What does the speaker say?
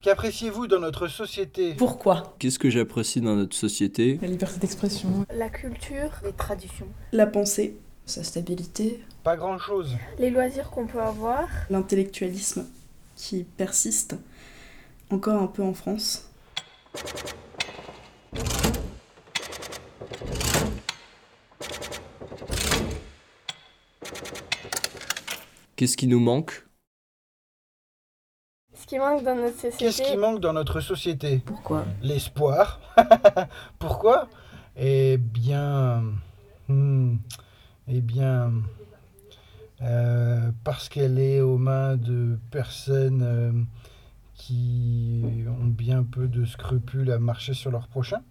Qu'appréciez-vous dans notre société? Pourquoi? Qu'est-ce que j'apprécie dans notre société? La liberté d'expression, La culture, les traditions, la pensée, sa stabilité, Pas grand-chose. les loisirs qu'on peut avoir, l'intellectualisme qui persiste encore un peu en France. Qu'est-ce qui nous manque? ce qui manque dans notre Qu'est-ce qui société. manque dans notre société? pourquoi? L'espoir. Pourquoi? Eh bien... hmm, eh bien... parce qu'elle est aux mains de personnes qui ont bien peu de scrupules à marcher sur leur prochain.